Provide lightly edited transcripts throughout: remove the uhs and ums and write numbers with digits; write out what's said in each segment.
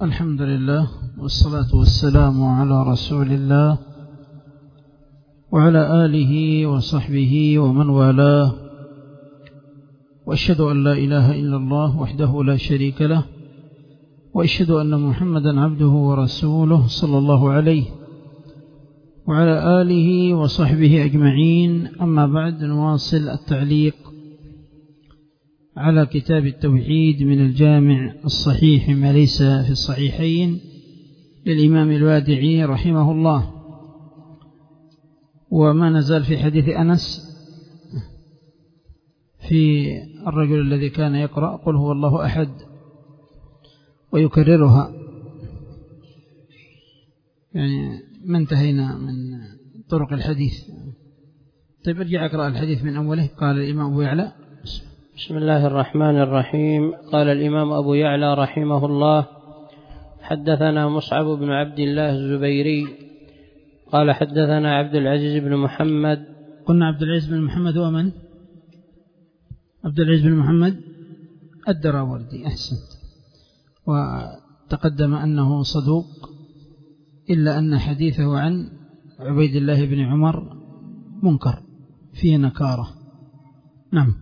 الحمد لله والصلاة والسلام على رسول الله وعلى آله وصحبه ومن والاه، وأشهد أن لا إله إلا الله وحده لا شريك له، وأشهد أن محمدا عبده ورسوله صلى الله عليه وعلى آله وصحبه أجمعين. أما بعد، نواصل التعليق على كتاب التوحيد من الجامع الصحيح ما ليس في الصحيحين للإمام الوادعي رحمه الله، وما نزال في حديث أنس في الرجل الذي كان يقرأ قل هو الله أحد ويكررها، يعني ما انتهينا من طرق الحديث. طيب ارجع اقرأ الحديث من أوله. قال الإمام أبو يعلى: بسم الله الرحمن الرحيم. قال الإمام أبو يعلى رحمه الله: حدثنا مصعب بن عبد الله الزبيري قال حدثنا عبد العزيز بن محمد. قلنا عبد العزيز بن محمد هو من؟ عبد العزيز بن محمد الدراوردي، أحسنت. وتقدم أنه صدوق، إلا أن حديثه عن عبيد الله بن عمر منكر فيه نكارة. نعم.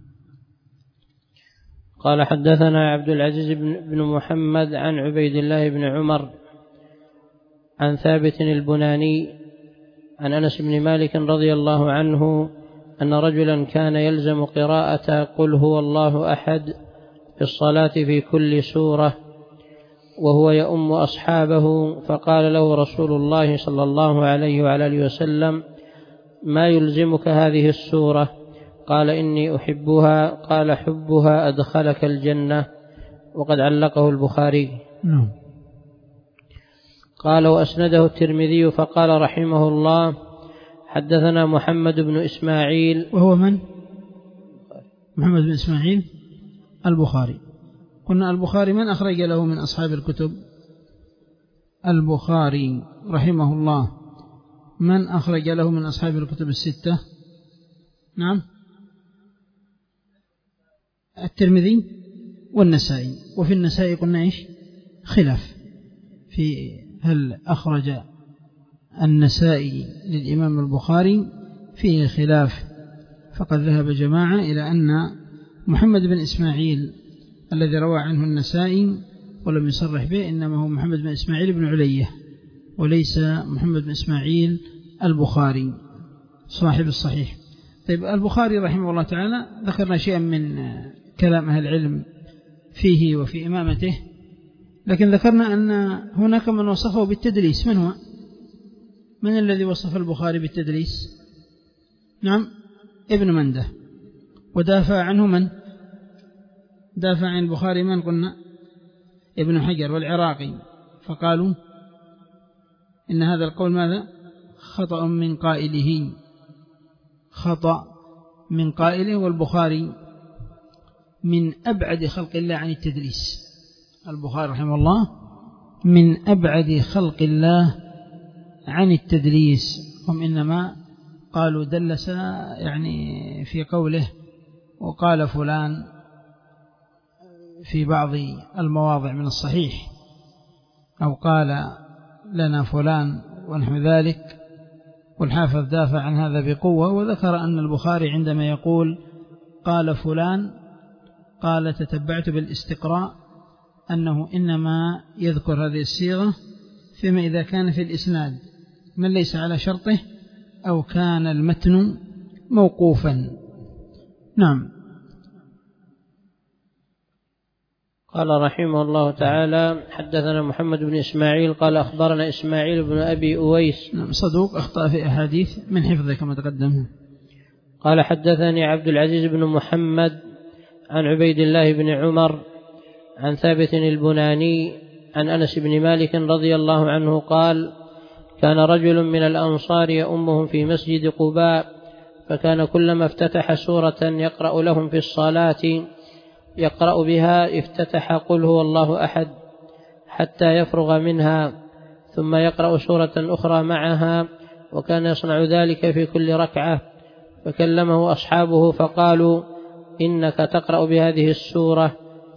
قال حدثنا عبد العزيز بن محمد عن عبيد الله بن عمر عن ثابت البناني عن أنس بن مالك رضي الله عنه أن رجلا كان يلزم قراءة قل هو الله أحد في الصلاة في كل سورة وهو يؤم أصحابه، فقال له رسول الله صلى الله عليه وعلى آله وسلم: ما يلزمك هذه السورة؟ قال: إني أحبها. قال: حبها أدخلك الجنة. وقد علقه البخاري. قال: وأسنده الترمذي فقال رحمه الله: حدثنا محمد بن إسماعيل. وهو من؟ محمد بن إسماعيل البخاري. قلنا البخاري من أخرج له من أصحاب الكتب؟ البخاري رحمه الله من أخرج له من أصحاب الكتب الستة؟ نعم، الترمذي والنسائي. وفي النسائي قلنا إيش؟ خلاف في هل أخرج النسائي للإمام البخاري، فيه خلاف. فقد ذهب جماعة إلى أن محمد بن إسماعيل الذي روى عنه النسائي ولم يصرح به إنما هو محمد بن إسماعيل بن علية، وليس محمد بن إسماعيل البخاري صاحب الصحيح. طيب، البخاري رحمه الله تعالى ذكرنا شيئا من كلام أهل العلم فيه وفي إمامته، لكن ذكرنا أن هناك من وصفه بالتدليس. من هو؟ من الذي وصف البخاري بالتدليس؟ نعم، ابن منده. ودافع عنه من؟ دافع عن البخاري من؟ قلنا ابن حجر والعراقي، فقالوا إن هذا القول ماذا؟ خطأ من قائله، خطأ من قائله. والبخاري من أبعد خلق الله عن التدليس. البخاري رحمه الله من أبعد خلق الله عن التدليس. هم إنما قالوا دلس يعني في قوله وقال فلان في بعض المواضع من الصحيح، أو قال لنا فلان ونحو ذلك. والحافظ دافع عن هذا بقوة، وذكر أن البخاري عندما يقول قال فلان، قال تتبعت بالاستقراء أنه إنما يذكر هذه الصيغة فيما إذا كان في الإسناد من ليس على شرطه أو كان المتن موقوفا. نعم. قال رحمه الله تعالى: حدثنا محمد بن إسماعيل قال أخبرنا إسماعيل بن أبي أويس. نعم، صدوق أخطأ في أحاديث من حفظه كما تقدم. قال حدثني عبد العزيز بن محمد عن عبيد الله بن عمر عن ثابت البناني عن أنس بن مالك رضي الله عنه قال: كان رجل من الأنصار يؤمهم في مسجد قباء، فكان كلما افتتح سورة يقرأ لهم في الصلاة يقرأ بها افتتح قل هو الله أحد حتى يفرغ منها، ثم يقرأ سورة أخرى معها، وكان يصنع ذلك في كل ركعة. فكلمه أصحابه فقالوا: إنك تقرأ بهذه السورة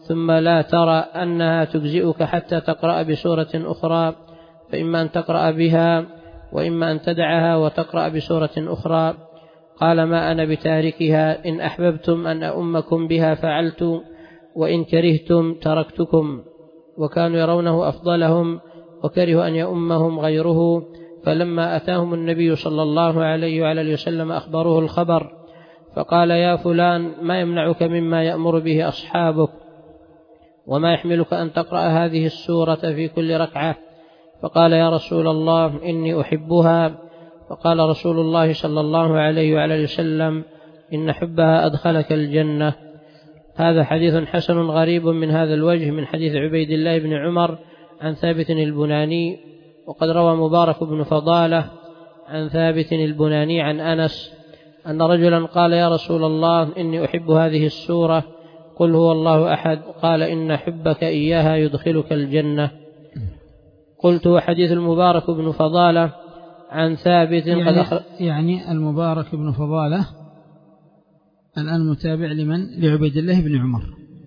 ثم لا ترى أنها تجزئك حتى تقرأ بسورة أخرى، فإما أن تقرأ بها وإما أن تدعها وتقرأ بسورة أخرى. قال ما أنا بتاركها، إن أحببتم أن أؤمكم بها فعلت، وإن كرهتم تركتكم. وكانوا يرونه أفضلهم وكرهوا أن يؤمهم غيره. فلما أتاهم النبي صلى الله عليه وعلى وسلم أخبروه الخبر، فقال يا فلان ما يمنعك مما يأمر به أصحابك، وما يحملك أن تقرأ هذه السورة في كل ركعة؟ فقال يا رسول الله إني أحبها. فقال رسول الله صلى الله عليه وعلى وسلم إن حبها أدخلك الجنة. هذا حديث حسن غريب من هذا الوجه من حديث عبيد الله بن عمر عن ثابت البناني. وقد روى مبارك بن فضالة عن ثابت البناني عن أنس أن رجلا قال يا رسول الله إني أحب هذه السورة، قل هو الله أحد. قال إن حبك إياها يدخلك الجنة. قلت وحديث المبارك بن فضالة عن ثابت يعني المبارك بن فضالة الآن متابع لمن؟ لعبيد الله بن عمر.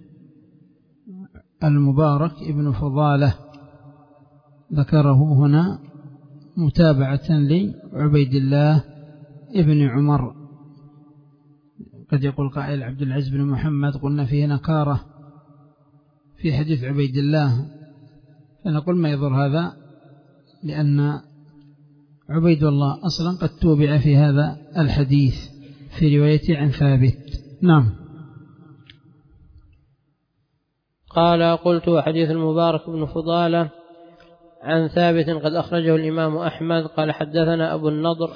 المبارك بن فضالة ذكره هنا متابعة لعبيد الله بن عمر. قد يقول قائل عبد العزيز بن محمد قلنا فيه نكارة في حديث عبيد الله، فنقول ما يضر هذا، لأن عبيد الله أصلا قد توبع في هذا الحديث في روايته عن ثابت. نعم. قال قلت وحديث المبارك بن فضالة عن ثابت قد أخرجه الإمام أحمد. قال حدثنا أبو النضر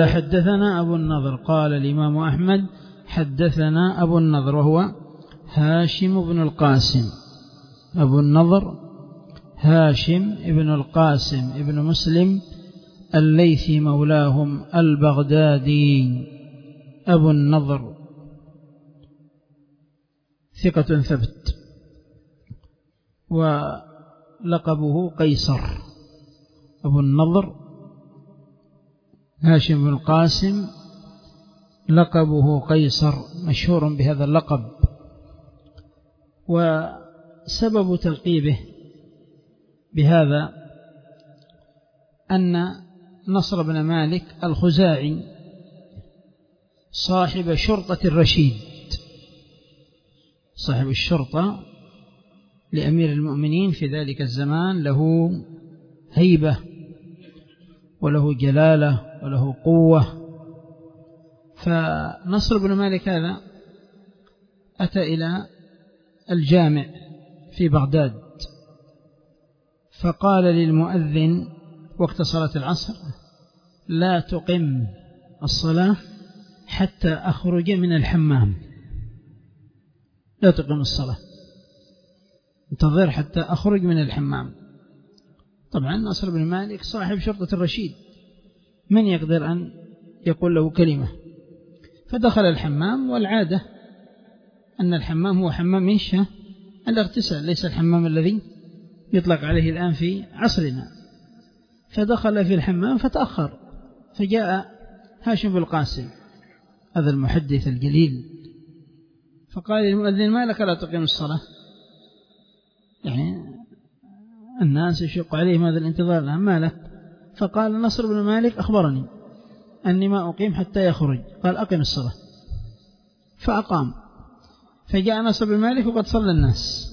قال الإمام أحمد حدثنا أبو النضر وهو هاشم بن القاسم. أبو النضر هاشم بن القاسم ابن مسلم الليثي مولاهم البغدادي. أبو النضر ثقة ثبت، ولقبه قيصر. أبو النضر هاشم بن القاسم لقبه قيصر، مشهور بهذا اللقب. وسبب تلقيبه بهذا أن نصر بن مالك الخزاعي صاحب شرطة الرشيد، صاحب الشرطة لأمير المؤمنين في ذلك الزمان، له هيبة وله جلالة وله قوة. فنصر بن مالك هذا أتى إلى الجامع في بغداد، فقال للمؤذن وقت صلاة العصر لا تقم الصلاة حتى أخرج من الحمام، لا تقم الصلاة، انتظر حتى أخرج من الحمام. طبعا نصر بن مالك صاحب شرطة الرشيد، من يقدر أن يقول له كلمة؟ فدخل الحمام، والعادة أن الحمام هو حمام إيش؟ الاغتسال، ليس الحمام الذي يطلق عليه الآن في عصرنا. فدخل في الحمام فتأخر، فجاء هاشم بن القاسم هذا المحدث الجليل فقال للمؤذن ما لك لا تقيم الصلاة؟ يعني الناس يشق عليهم هذا الانتظار، ما لك؟ فقال نصر بن مالك أخبرني أني ما أقيم حتى يخرج. قال أقم الصلاة، فأقام. فجاء نصر بن مالك وقد صلى الناس،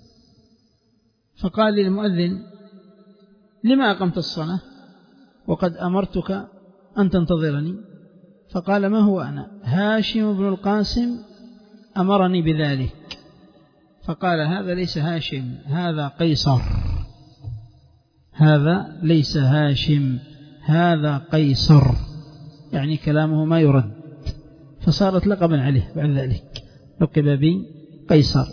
فقال للمؤذن لما أقمت الصلاة وقد أمرتك أن تنتظرني؟ فقال ما هو أنا، هاشم بن القاسم أمرني بذلك. فقال هذا ليس هاشم، هذا قيصر، هذا ليس هاشم، هذا قيصر، يعني كلامه ما يرد. فصارت لقبا عليه بعد ذلك، لقب بقيصر.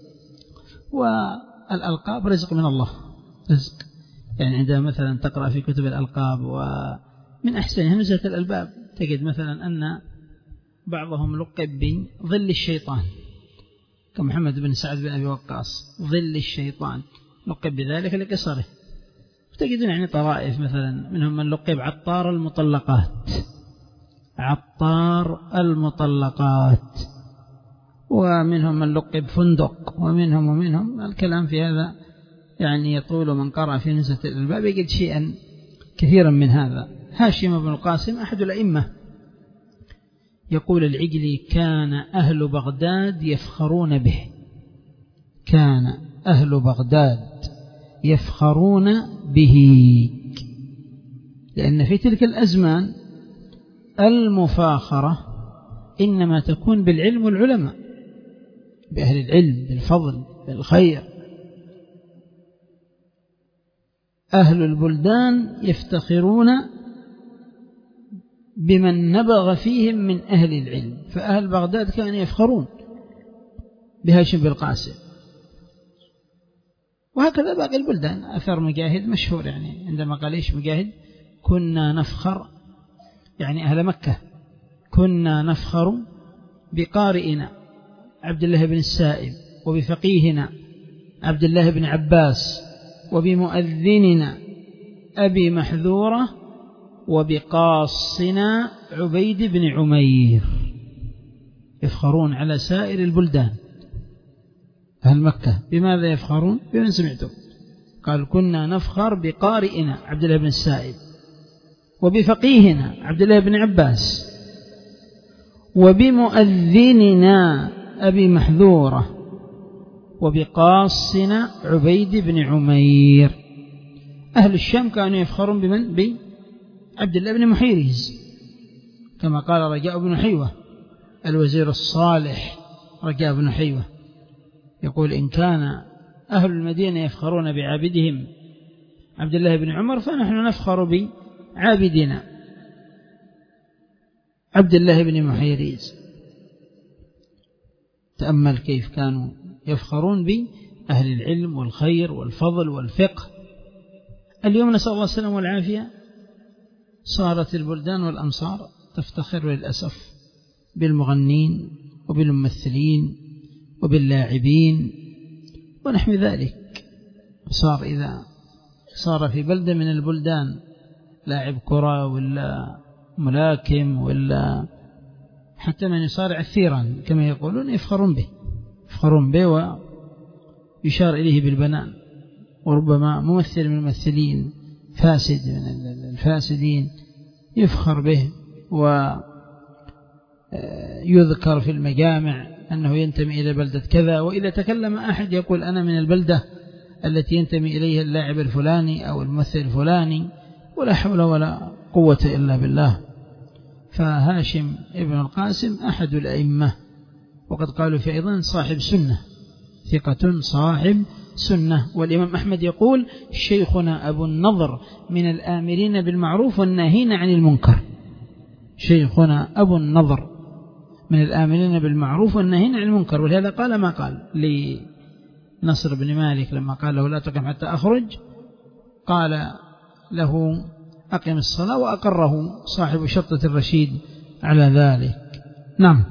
والألقاب رزق من الله، رزق. يعني عندما مثلا تقرأ في كتب الألقاب ومن أحسنها نزهة الألباب، تجد مثلا أن بعضهم لقب بظل الشيطان، كمحمد بن سعد بن أبي وقاص، ظل الشيطان لقب بذلك لقصره. تجدون يعني طرائف مثلا منهم من لقب عطار المطلقات، عطار المطلقات، ومنهم من لقب فندق، ومنهم الكلام في هذا يعني يطول. من قرأ في نزهة الألباب يجد شيئا كثيرا من هذا. هاشم بن القاسم أحد الأئمة، يقول العجلي: كان أهل بغداد يفخرون به، كان أهل بغداد يفخرون به، لأن في تلك الأزمان المفاخرة إنما تكون بالعلم والعلماء، بأهل العلم، بالفضل، بالخير. أهل البلدان يفتخرون بمن نبغ فيهم من أهل العلم، فأهل بغداد كانوا يفخرون بهاشم بن القاسم. وهكذا باقي البلدان. أثر مجاهد مشهور، يعني عندما قال إيش مجاهد: كنا نفخر، يعني أهل مكة، كنا نفخر بقارئنا عبد الله بن السائب، وبفقيهنا عبد الله بن عباس، وبمؤذننا أبي محذورة، وبقاصنا عبيد بن عمير. يفخرون على سائر البلدان. أهل مكة بماذا يفخرون؟ بمن سمعتم؟ قال: كنا نفخر بقارئنا عبد الله بن السائب، وبفقيهنا عبد الله بن عباس، وبمؤذننا أبي محذورة، وبقاصنا عبيد بن عمير. أهل الشام كانوا يفخرون بمن؟ بعبد الله بن محيرز، كما قال رجاء بن حيوة الوزير الصالح. رجاء بن حيوة يقول: إن كان أهل المدينة يفخرون بعابدهم عبد الله بن عمر، فنحن نفخر بعابدنا عبد الله بن محيرز. تأمل كيف كانوا يفخرون بأهل العلم والخير والفضل والفقه. اليوم نسأل الله السلامة والعافية، صارت البلدان والأمصار تفتخر للأسف بالمغنين وبالممثلين وباللاعبين ونحو ذلك. صار إذا صار في بلدة من البلدان لاعب كرة ولا ملاكم ولا حتى من يصارع الثيران كما يقولون، يفخرون به ويشار إليه بالبنان. وربما ممثل من الممثلين، فاسد من الفاسدين، يفخر به ويذكر في المجامع أنه ينتمي إلى بلدة كذا. وإذا تكلم أحد يقول: أنا من البلدة التي ينتمي إليها اللاعب الفلاني أو الممثل الفلاني، ولا حول ولا قوة إلا بالله. فهاشم ابن القاسم أحد الأئمة، وقد قالوا في أيضا صاحب سنة، ثقة صاحب سنة. والإمام أحمد يقول: شيخنا أبو النضر من الآمرين بالمعروف والناهين عن المنكر. شيخنا أبو النضر من الآمرين بالمعروف والناهين عن المنكر. ولهذا قال ما قال لنصر بن مالك لما قال له: لا تقم حتى أخرج، قال له: أقم الصلاة، وأقره صاحب شطة الرشيد على ذلك. نعم.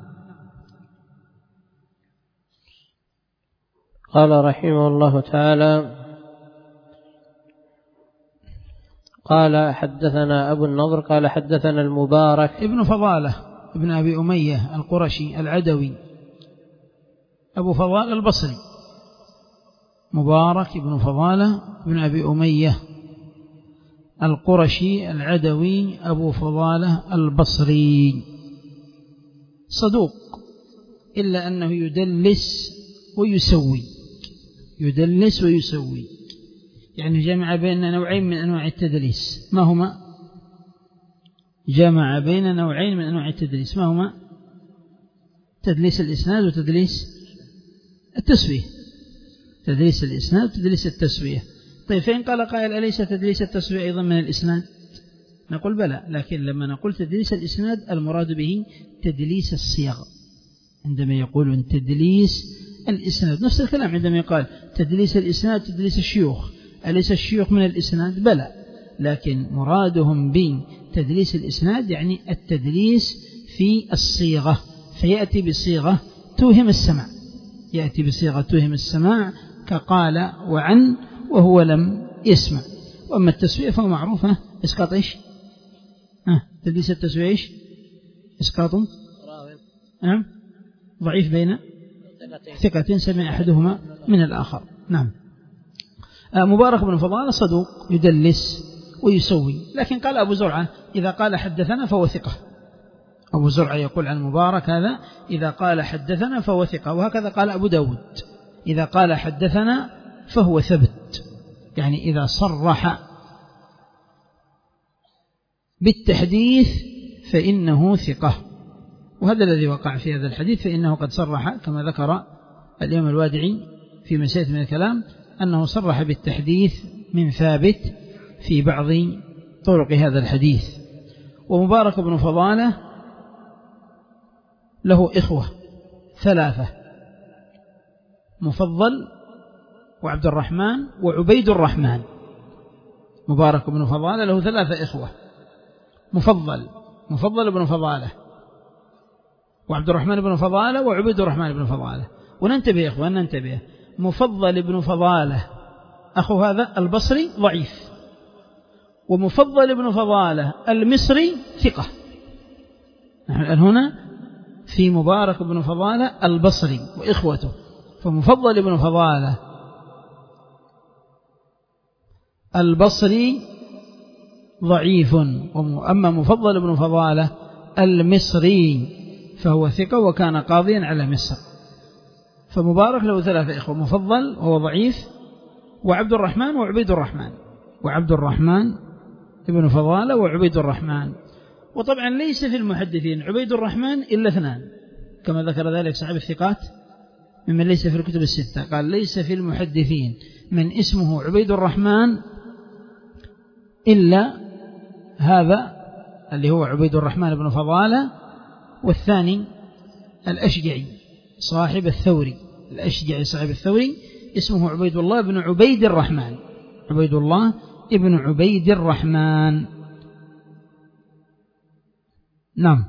قال رحمه الله تعالى: قال حدثنا أبو النضر قال حدثنا المبارك ابن فضالة ابن أبي أمية القرشي العدوي، أبو فضالة البصري، مبارك ابن فضالة ابن أبي أمية القرشي العدوي أبو فضالة البصري، صدوق إلا أنه يدلس ويسوي، يعني جمع بين نوعين من أنواع التدليس. ما هما؟ جمع بين نوعين من أنواع التدليس. ما هما؟ تدليس الإسناد وتدليس التسوية. تدليس الإسناد وتدليس التسوية. طيب، فإن قال قائل: أليس تدليس التسوية أيضا من الإسناد؟ نقول بلى، لكن لما نقول تدليس الإسناد المراد به تدليس الصيغ. عندما يقولون تدليس الإسناد نفس الكلام عندما يقال تدليس الإسناد تدليس الشيوخ، أليس الشيوخ من الإسناد؟ بلى، لكن مرادهم بتدليس الإسناد يعني التدليس في الصيغة، فيأتي بصيغة توهم السماع، كقال وعن وهو لم يسمع. وأما التسوية فهو معروفة إسقاط إيش؟ تدليس التسوية إيش؟ إسقاط ضعيف بين ثقتين سمع أحدهما من الآخر. نعم. مبارك بن فضالة صدوق يدلس ويسوي، لكن قال أبو زرعة إذا قال حدثنا فهو ثقة. أبو زرعة يقول عن مبارك هذا إذا قال حدثنا فهو ثقة، وهكذا قال أبو داود إذا قال حدثنا فهو ثبت، يعني إذا صرح بالتحديث فإنه ثقة. وهذا الذي وقع في هذا الحديث، فإنه قد صرح كما ذكر الإمام الوادعي في مسائل من الكلام أنه صرح بالتحديث من ثابت في بعض طرق هذا الحديث. ومبارك بن فضالة له إخوة ثلاثة: مفضل وعبد الرحمن وعبيد الرحمن. مبارك بن فضالة له ثلاثة إخوة: مفضل بن فضالة وعبد الرحمن بن فضالة وعبيد الرحمن بن فضالة. وننتبه يا إخوان، ننتبه، مفضل بن فضالة أخو هذا البصري ضعيف، ومفضل بن فضالة المصري ثقة. نحن الآن هنا في مبارك بن فضالة البصري وإخوته، فمفضل بن فضالة البصري ضعيف، أما مفضل بن فضالة المصري فهو ثقة وكان قاضيا على مصر. فمبارك له ثلاثة إخوة: مفضل وهو ضعيف، وعبد الرحمن وعبيد الرحمن، وعبد الرحمن ابن فضالة وعبيد الرحمن. وطبعا ليس في المحدثين عبيد الرحمن إلا اثنان كما ذكر ذلك صاحب الثقات ممن ليس في الكتب الستة، قال ليس في المحدثين من اسمه عبيد الرحمن إلا هذا اللي هو عبيد الرحمن بن فضالة، والثاني الأشجعي صاحب الثوري، الأشجعي صاحب الثوري اسمه عبيد الله بن عبيد الرحمن، عبيد الله ابن عبيد الرحمن. نعم.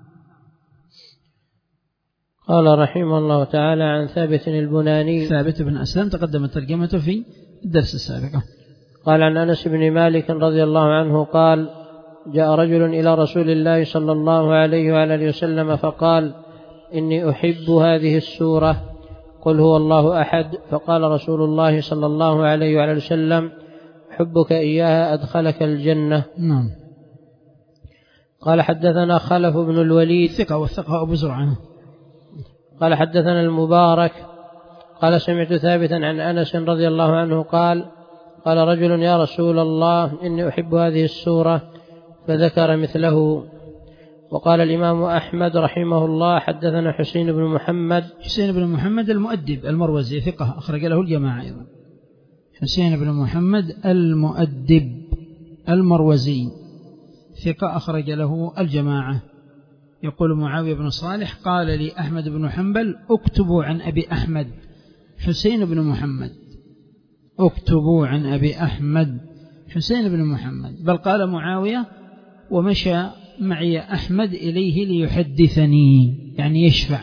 قال رحمه الله تعالى عن ثابت البناني. ثابت بن أسلم تقدمت ترجمته في الدرس السابق. قال عن أنس بن مالك رضي الله عنه قال: جاء رجل إلى رسول الله صلى الله عليه وعلى وسلم فقال: إني أحب هذه السورة، قل هو الله أحد. فقال رسول الله صلى الله عليه وعلى وسلم: حبك إياها أدخلك الجنة. نعم. قال حدثنا خلف بن الوليد ثقة، والثقة أبو زرعة. قال حدثنا المبارك قال: سمعت ثابتا عن أنس رضي الله عنه قال: قال رجل: يا رسول الله إني أحب هذه السورة، فذكر مثله. وقال الإمام أحمد رحمه الله: حدثنا حسين بن محمد المؤدب المروزي ثقة أخرج له الجماعة أيضا. حسين بن محمد المؤدب المروزي ثقة أخرج له الجماعة. يقول معاوية بن صالح: قال لي أحمد بن حنبل: اكتبوا عن أبي أحمد حسين بن محمد، اكتبوا عن أبي أحمد حسين بن محمد. بل قال معاوية: ومشى معي أحمد إليه ليحدثني، يعني يشفع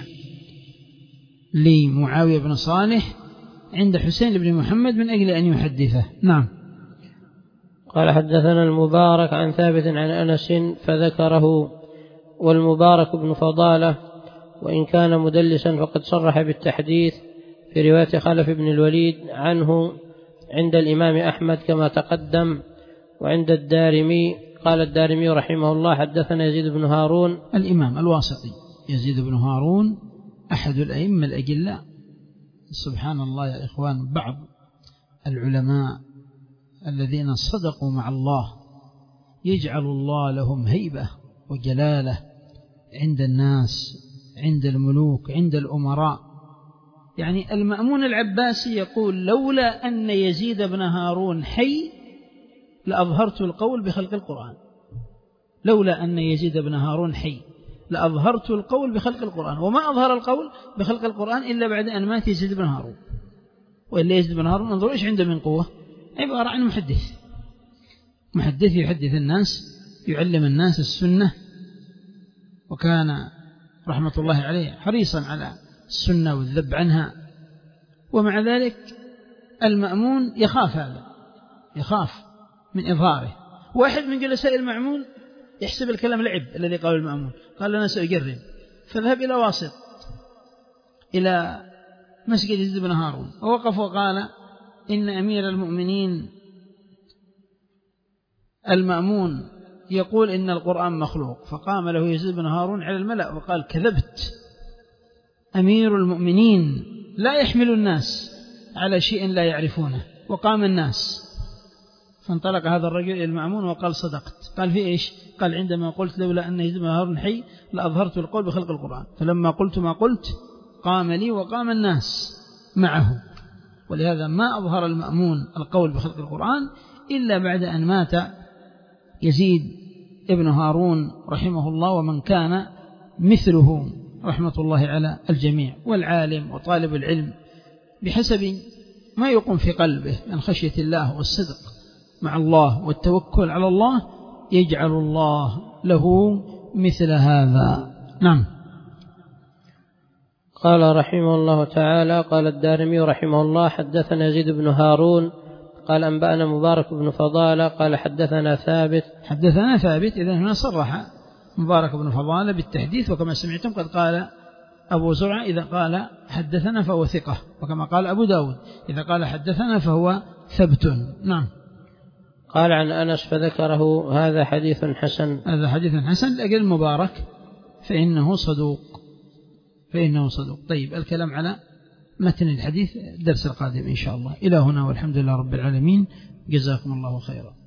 لمعاوية بن صالح عند حسين بن محمد من أجل أن يحدثه. نعم. قال حدثنا المبارك عن ثابت عن أنس فذكره. والمبارك بن فضالة وإن كان مدلسا فقد صرح بالتحديث في رواية خلف بن الوليد عنه عند الإمام أحمد كما تقدم. وعند الدارمي قال الدارمي رحمه الله: حدثنا يزيد بن هارون، الإمام الواسطي يزيد بن هارون أحد الأئمة الأجلاء. سبحان الله يا إخوان، بعض العلماء الذين صدقوا مع الله يجعل الله لهم هيبة وجلالة عند الناس، عند الملوك، عند الأمراء. يعني المأمون العباسي يقول: لولا أن يزيد بن هارون حي لأظهرت القول بخلق القرآن، لولا أن يزيد بن هارون حي لأظهرت القول بخلق القرآن. وما أظهر القول بخلق القرآن إلا بعد أن مات يزيد بن هارون. وإلا يزيد بن هارون انظروا إيش عنده من قوة، عبارة عن محدث يحدث الناس، يعلم الناس السنة، وكان رحمة الله عليه حريصا على السنة والذب عنها. ومع ذلك المأمون يخاف هذا، يخاف من إظهاره. واحد من جلساء المأمون يحسب الكلام لعب الذي قال المأمون، قال: أنا سأجرب، فذهب إلى واسط إلى مسجد يزيد بن هارون ووقف وقال إن أمير المؤمنين المأمون يقول إن القرآن مخلوق. فقام له يزيد بن هارون على الملأ وقال كذبت، أمير المؤمنين لا يحمل الناس على شيء لا يعرفونه. وقام الناس، فانطلق هذا الرجل إلى المأمون وقال صدقت. قال في إيش؟ قال عندما قلت لولا أن يزيد بن هارون حي لأظهرت القول بخلق القرآن، فلما قلت ما قلت قام لي وقام الناس معه. ولهذا ما أظهر المأمون القول بخلق القرآن إلا بعد أن مات يزيد ابن هارون رحمه الله ومن كان مثله رحمة الله على الجميع. والعالم وطالب العلم بحسب ما يقوم في قلبه من خشية الله والصدق مع الله والتوكل على الله يجعل الله له مثل هذا. نعم. قال رحمه الله تعالى: قال الدارمي رحمه الله: حدثنا يزيد بن هارون قال أنبأنا مبارك بن فضالة قال حدثنا ثابت. إذن هنا صرح مبارك بن فضالة بالتحديث، وكما سمعتم قد قال أبو زرعة إذا قال حدثنا فهو ثقة، وكما قال أبو داود إذا قال حدثنا فهو ثبت. نعم. قال عن أنس فذكره: هذا حديث حسن. لأجل مبارك فإنه صدوق. طيب، الكلام على متن الحديث الدرس القادم إن شاء الله. إلى هنا والحمد لله رب العالمين، جزاكم الله خيرا.